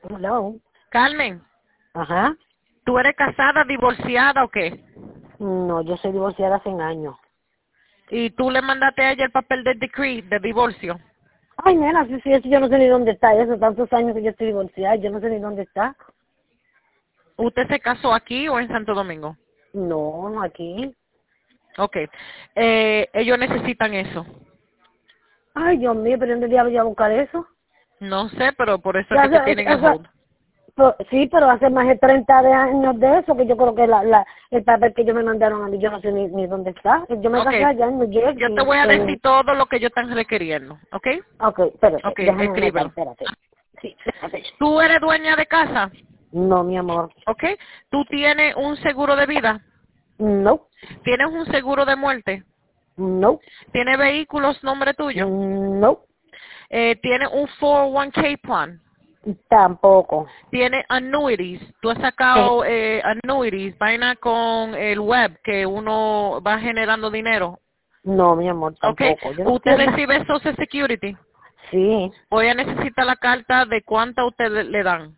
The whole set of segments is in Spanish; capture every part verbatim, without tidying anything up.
Hello. Carmen, Ajá. ¿tú eres casada, divorciada o qué? No, yo soy divorciada hace años. Y tú le mandaste a ella el papel de decree, de divorcio. Ay, nena, sí, sí, eso yo no sé ni dónde está. Eso tantos años que yo estoy divorciada, yo no sé ni dónde está. ¿Usted se casó aquí o en Santo Domingo? No, no aquí. Ok. Eh, ellos necesitan eso. Ay, Dios mío, pero ¿dónde diablos voy a buscar eso? No sé, pero por eso es Ya, que te hace- tienen el o sea, hold. pero- sí, pero hace más de treinta de años de eso, que yo creo que la, la, el papel que ellos me mandaron a mí, yo no sé ni, ni dónde está. Yo me Ok. casé allá en New Yo te Jersey. voy a decir En... todo lo que ellos están requiriendo. ¿Ok? Ok, espérate, Ok, déjame anotar, escríbelo. espérate. Sí, espérate. ¿Tú eres dueña de casa? No, mi amor. ¿Ok? ¿Tú tienes un seguro de vida? No, ¿Tienes un seguro de muerte? no, ¿Tienes vehículos nombre tuyo? no, Eh, ¿Tienes un cuatro oh one k plan? tampoco. Tiene annuities. Tú has Eh, sacado eh, annuities, vaina con el web que uno va generando dinero. No, mi amor, ¿Ok? tampoco. Yo no Usted entiendo. recibe Social Security. Sí, Voy a necesitar la carta de cuánta usted le, le dan.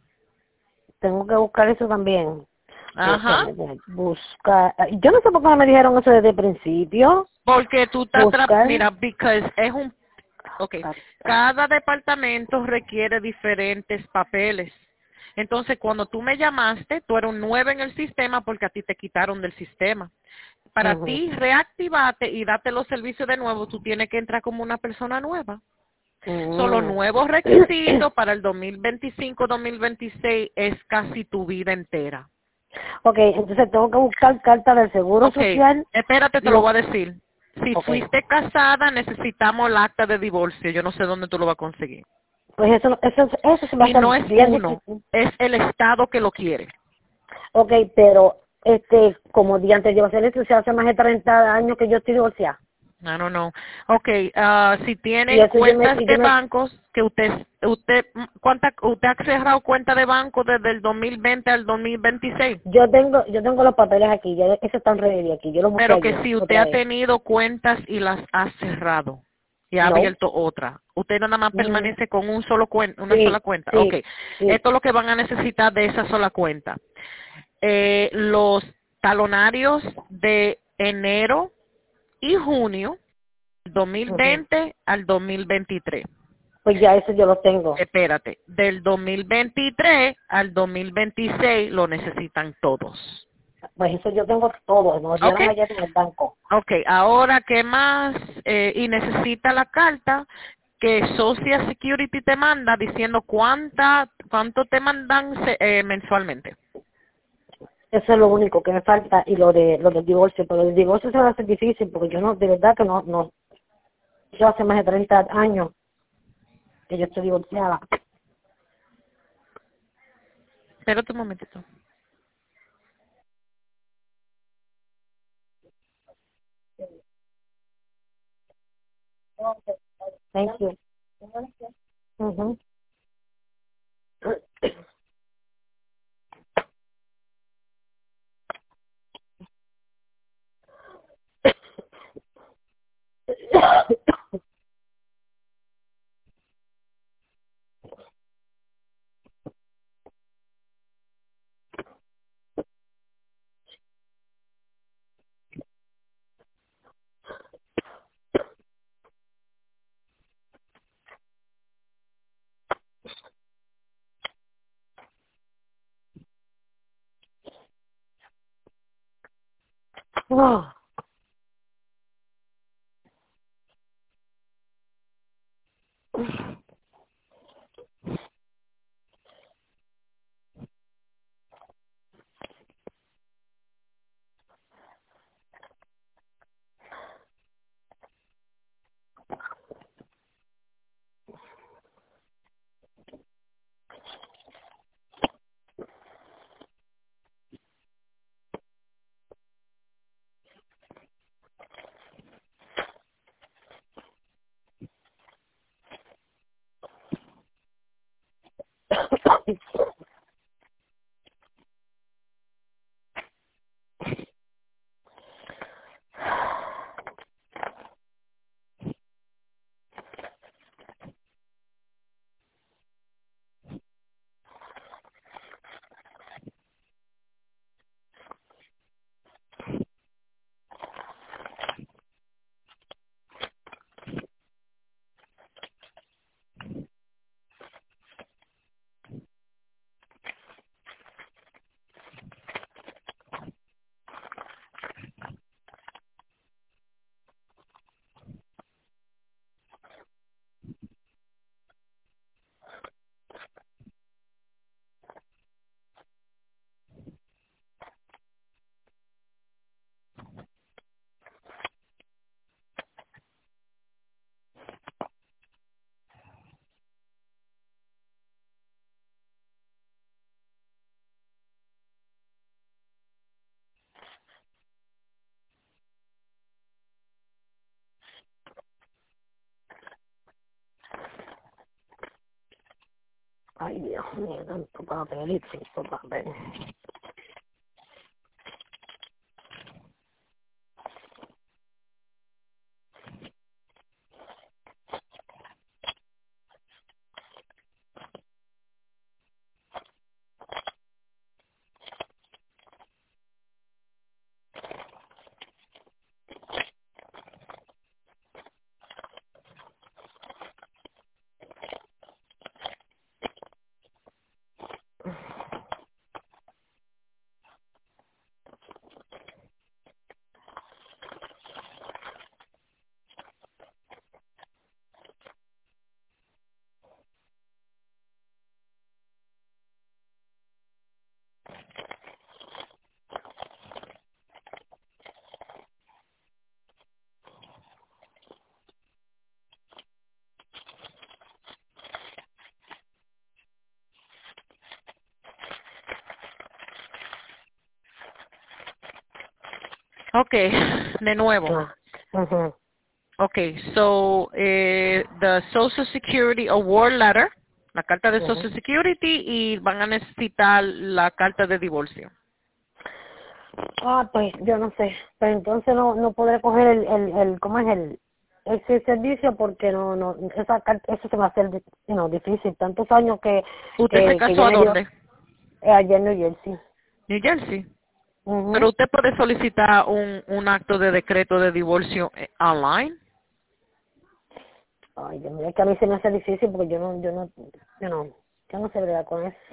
tengo que buscar eso también. Ajá. Déjame ver, buscar. Yo no sé por qué no me dijeron eso desde el principio. Porque tú estás, tra- Buscar. mira, because es un, ok, Carta. cada departamento requiere diferentes papeles. Entonces, cuando tú me llamaste, tú eres un nueve en el sistema porque a ti te quitaron del sistema. Para Ujú. ti reactivarte y darte los servicios de nuevo, tú tienes que entrar como una persona nueva. Son los Mm. nuevos requisitos para el dos mil veinticinco, dos mil veintiséis es casi tu vida entera. Ok, entonces tengo que buscar carta del Seguro Ok, Social. espérate, te lo Lo, voy a decir. Si ok, fuiste casada, necesitamos el acta de divorcio. Yo no sé dónde tú lo vas a conseguir. pues eso, eso, eso se va a Y hacer no es bien uno, difícil. es el Estado que lo quiere. Ok, pero, este, como día antes yo hacer esto, se hace más de treinta años que yo estoy divorciada. No, no, no. Ok, ah, si Y tienen eso yo me, cuentas y yo de me, bancos, que usted, usted, ¿cuánta, usted ha cerrado cuenta de banco desde el dos mil veinte al dos mil veintiséis? yo tengo, yo tengo los papeles aquí, ya eso están ready aquí, yo los busqué Pero que ayer, si usted otra ha vez. tenido cuentas y las ha cerrado y ha No. abierto otra, usted nada más Mm, permanece con un solo cuen- una sola sí, cuenta. Ok, sí, sí. esto es lo que van a necesitar de esa sola cuenta. Eh, los talonarios de enero y junio, Ujú. dos mil veinte al dos mil veintitrés. Pues ya eso yo lo tengo. Espérate, del dos mil veintitrés al dos mil veintiséis lo necesitan todos. Pues eso yo tengo todo, nos ¿Ok? dieron ayer en el banco. Ok, ahora, ¿qué más? Eh, y necesita la carta que Social Security te manda diciendo cuánta, cuánto te mandan se- eh, mensualmente. Eso es lo único que me falta y lo de lo del divorcio, pero el divorcio se va a hacer difícil porque yo no, de verdad que no, no, yo hace más de treinta años que yo estoy divorciada. Espérate un momentito. Thank you. Ujú. Oh. Ay, Dios mío, tanto papel, tanto papel. Okay, de nuevo. Ah, ujú. Okay, so eh, the Social Security Award Letter, la carta de Ujú. Social Security, y van a necesitar la carta de divorcio. Ah, pues yo no sé, pero entonces no no podré coger el, el, el ¿cómo es el ese servicio? Porque no no esa carta, eso se va a hacer you know, difícil, tantos años que ¿Usted se que, que casó yo a me dio dónde? eh, allá en New Jersey. New Jersey. Pero Ujú. usted puede solicitar un, un acto de decreto de divorcio eh, online. Ay, Dios mío, es que a mí se me hace difícil porque yo no yo no yo no yo no sé bregar con eso.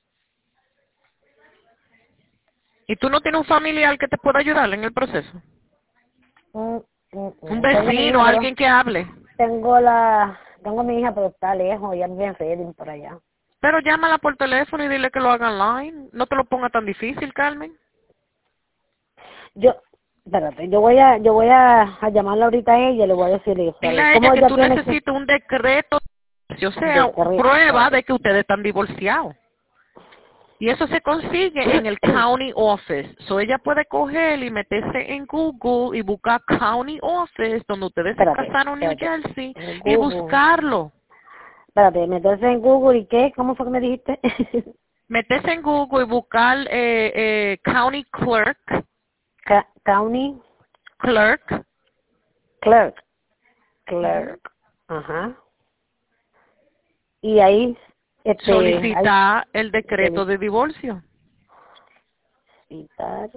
¿Y tú no tienes un familiar que te pueda ayudar en el proceso? Mm, mm, Un mm. Tengo mi vecino, hija, pero alguien que hable. tengo la tengo mi hija, pero está lejos, ella vive en Redding por allá. Pero llámala por teléfono y dile que lo haga online. No te lo ponga tan difícil, Carmen. Yo, espérate, yo voy a, yo voy a, a llamarla ahorita a ella y le voy a decir eso, a Dile ver, a ella ¿cómo que ella tú tiene que necesitas un decreto, o sea, prueba decretar? de que ustedes están divorciados. Y eso se consigue en el county office. So ella puede coger y meterse en Google y buscar county office donde ustedes se Espérate, casaron en New espérate, Jersey en y Google, buscarlo. espérate, meterse en Google y qué, ¿cómo fue que me dijiste? Meterse en Google y buscar eh, eh, county clerk, Ca- County clerk, Clerk, ujú, Clerk, ajá, y ahí, este, hay solicitar el decreto de divorcio. solicitar,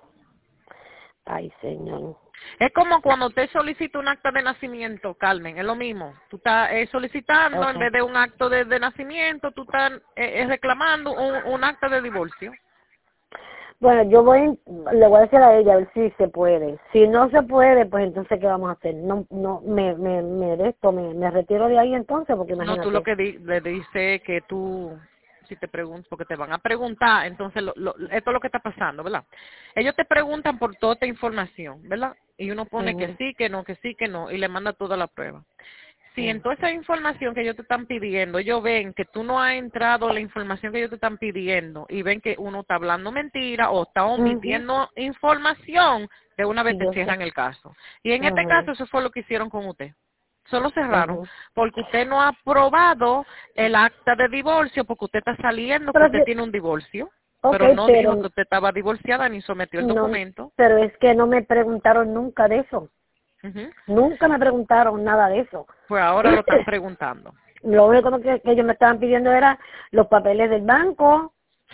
ay señor, Es como cuando usted solicita un acta de nacimiento, Carmen, es lo mismo. Tú estás eh, solicitando, en okay. vez de un acto de, de nacimiento, tú estás eh, eh, reclamando un, un acta de divorcio. Bueno, yo voy, le voy a decir a ella a ver si se puede. Si no se puede, pues entonces, ¿qué vamos a hacer? No, no, me, me, me de esto, me, me retiro de ahí entonces, porque No, tú lo imagínate. que di- le dice que tú, si te preguntas, porque te van a preguntar, entonces lo, lo- esto es lo que está pasando, ¿verdad? Ellos te preguntan por toda esta información, ¿verdad? Y uno pone que Ujú, sí, que no, que sí, que no, y le manda toda la prueba. Si en ujú, toda esa información que ellos te están pidiendo, ellos ven que tú no has entrado la información que ellos te están pidiendo y ven que uno está hablando mentira o está ujú. omitiendo información, de una vez te Yo sé. cierran el caso. Y en este Ujú, caso eso fue lo que hicieron con usted. Solo cerraron ujú. porque usted no ha aprobado el acta de divorcio porque usted está saliendo que Pero usted sí, tiene un divorcio, ok, pero no dijo pero que usted estaba divorciada ni sometió el no, documento. pero es que no me preguntaron nunca de eso. Ujú. Nunca me preguntaron nada de eso. Pues ahora lo están preguntando. Lo único que, que ellos me estaban pidiendo era los papeles del banco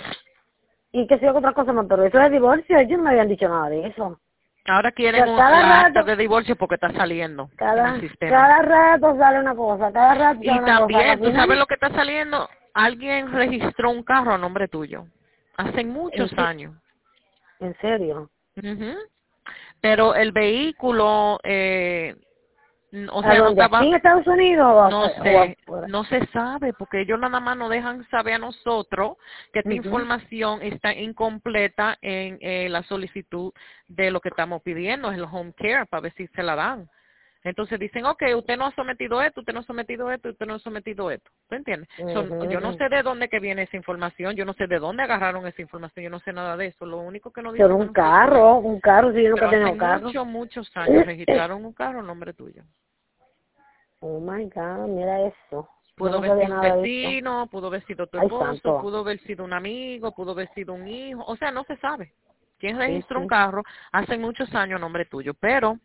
y que sé yo otra cosa más, pero eso de divorcio, ellos no me habían dicho nada de eso. O Ahora quieren sea, un, cada la acta rato, de divorcio porque está saliendo en el cada, sistema. cada rato sale una cosa, cada rato sale Y una cosa. Al también, ¿tú sabes final, lo que está saliendo? Alguien registró un carro a nombre tuyo. Hace muchos en, se- años. en serio. Ujú. Pero el vehículo, eh, n- o ¿A sea, no dónde? ¿Aquí estaba, en Estados Unidos o, no afu- o sé, afuera? no se sabe, porque ellos nada más nos dejan saber a nosotros que esta Ujú. información está incompleta en eh, la solicitud de lo que estamos pidiendo, es el home care, para ver si se la dan. Entonces dicen, ok, usted no ha sometido esto, usted no ha sometido esto, usted no ha sometido esto. ¿Tú entiendes? Son, yo no Ujú. sé de dónde que viene esa información, yo no sé de dónde agarraron esa información, yo no sé nada de eso. Lo único que nos Pero dicen a un nosotros es, carro, un carro, si yo nunca pero he hace tenido carro. muchos, muchos años registraron un carro a nombre tuyo. Oh my God, mira eso. Yo Pudo no haber sabía sido un nada de esto. vecino, pudo haber sido tu Ay, esposo, santo. pudo haber sido un amigo, pudo haber sido un hijo. O sea, no se sabe. ¿Quién Sí, registró un sí. carro hace muchos años a nombre tuyo? Pero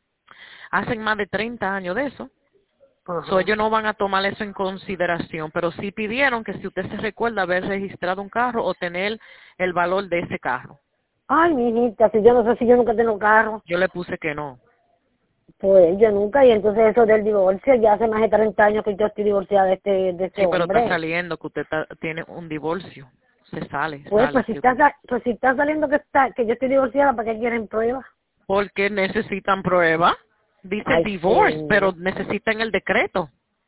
hacen más de treinta años de eso. So, Ajá. ellos no van a tomar eso en consideración, pero sí pidieron que si usted se recuerda haber registrado un carro o tener el valor de ese carro. Ay, mijita, si yo no sé si yo nunca tengo carro. Yo le puse que no. Pues yo nunca, y entonces eso del divorcio, ya hace más de treinta años que yo estoy divorciada de este, de este Sí, pero está hombre. saliendo que usted ta- tiene un divorcio. Se sale, Pues, sale. pues si Que está, usted- sa- pues si está saliendo que está, que yo estoy divorciada, ¿para qué quieren pruebas? Porque necesitan prueba. Dice Ay, divorce, pero señor. necesitan el decreto.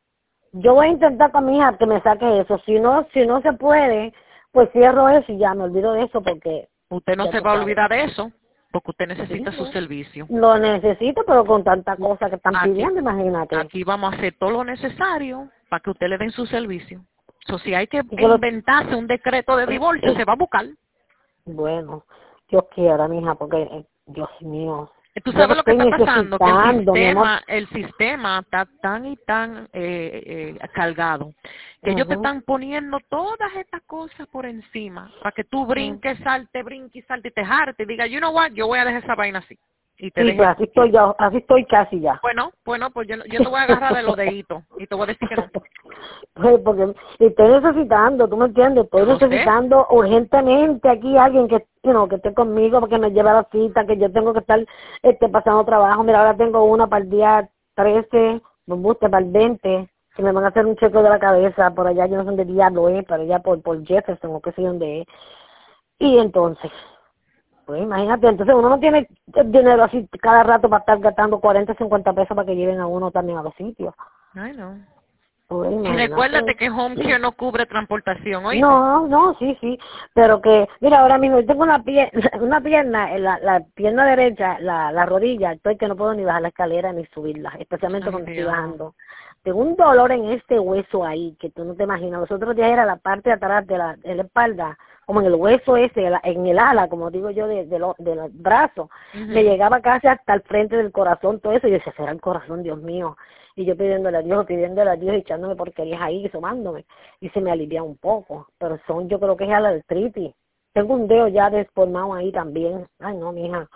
Yo voy a intentar con mi hija que me saque eso. Si no, si no se puede, pues cierro eso y ya me olvido de eso porque, Usted no ya se tú va a sabes. olvidar de eso, porque usted Sí, necesita su sí. servicio. Lo necesito, pero con tanta cosa que están Aquí, pidiendo, imagínate. aquí vamos a hacer todo lo necesario para que usted le den su servicio. So, si hay que Y que lo, inventarse un decreto de divorcio, se va a buscar. bueno, Dios quiera, mija, porque, eh, Dios mío, Tú yo lo sabes lo que estoy está pasando, que el necesitando, mi amor. sistema, el sistema está tan y tan eh, eh, cargado, que ellos te Ujú. están poniendo todas estas cosas por encima, para que tú Mm. brinques, salte, brinques, salte y te jartes y digas, you know what, yo voy a dejar esa vaina así, y te Sí, pues dejes. así estoy yo, así estoy casi ya. Bueno, bueno, pues yo, no- yo te voy a agarrar de los deditos y te voy a decir que no. Pues porque estoy necesitando, tú me entiendes, Yo estoy lo sé. necesitando urgentemente aquí alguien que, you know, que esté conmigo, porque me lleve a la cita, que yo tengo que estar este pasando trabajo. Mira, ahora tengo una para el día trece, me gusta para el veinte, que me van a hacer un chequeo de la cabeza por allá, yo no sé dónde diablo es, pero allá por, por Jefferson o qué sé dónde es. Y entonces, pues imagínate, entonces uno no tiene dinero así cada rato para estar gastando cuarenta, cincuenta pesos para que lleven a uno también a los sitios. Ay, no. Pues Y recuérdate imagínate. que Home Care no cubre transportación, ¿oíste? No, no, sí, sí, pero que, mira, ahora mismo yo tengo una pierna, una pierna, la, la pierna derecha, la, la rodilla, estoy que no puedo ni bajar la escalera ni subirla, especialmente Ay, cuando estoy Dios. bajando. Tengo un dolor en este hueso ahí, que tú no te imaginas. Los otros días era la parte de atrás de la, de la espalda, como en el hueso ese, la- en el ala, como digo yo, de, de, lo, de los brazos. Me Ujú. llegaba casi hasta el frente del corazón, todo eso, y yo decía, será el corazón, Dios mío. Y yo pidiéndole a Dios, pidiéndole a Dios, echándome porquerías ahí, somándome, y se me alivia un poco, pero son, yo creo que es a la artritis. Tengo un dedo ya deformado ahí también. Ay, no, mija,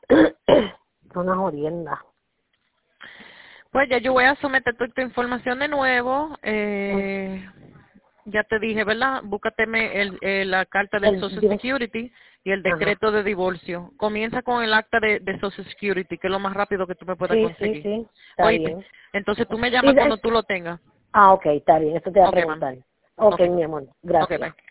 es una jodienda. Pues ya yo voy a someter toda esta información de nuevo. Eh, ya te dije, ¿verdad? Búscateme el, el- la carta del El, Social Dios, Security y el ajá. decreto de divorcio. Comienza con el acta de, de Social Security, que es lo más rápido que tú me puedas Sí, sí, conseguir. sí, está Oíste, bien. entonces tú me Y llamas de- cuando tú lo tengas. ah, ok, está bien, eso te va a Ok, man. preguntar. Ok, Ok, mi amor, ok, gracias. bye.